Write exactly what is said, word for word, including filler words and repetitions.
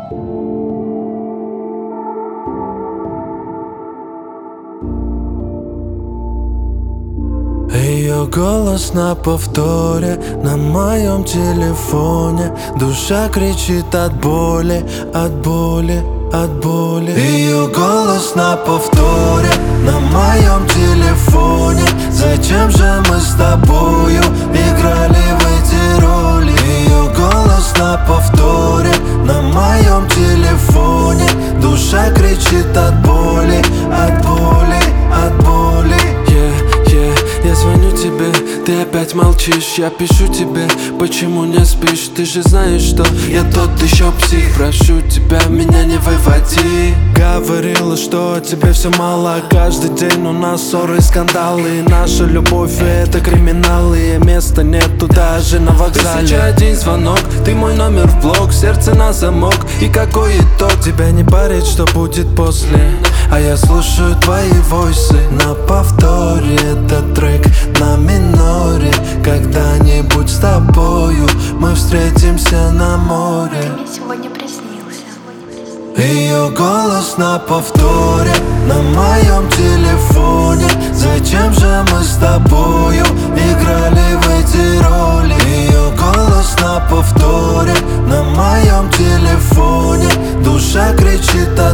Ее голос на повторе на моем телефоне. Душа кричит от боли, от боли, от боли. Ее голос на повторе на моем телефоне. Зачем же мы с тобою играли в эти роли? Ее голос на повторе на моем телефоне. Душа кричит от боли, от боли, от боли. Я звоню тебе, ты опять молчишь. Я пишу тебе, почему не спишь? Ты же знаешь, что я тот еще псих. Прошу тебя, меня не выводи. Говорила, что тебе все мало. Каждый день у нас ссоры и скандалы. И наша любовь — это криминалы. И места нету даже на вокзале. Тысяча один звонок, ты мой номер в блог. Сердце на замок, и какой итог? Тебя не парит, что будет после. А я слушаю твои войсы на повторе. Этот трек на миноре. Когда-нибудь с тобою мы встретимся на море. Ты мне сегодня приснился. Ее голос на повторе на моем телефоне. Зачем же мы с тобою играли в эти роли? Ее голос на повторе на моем телефоне. Душа кричит от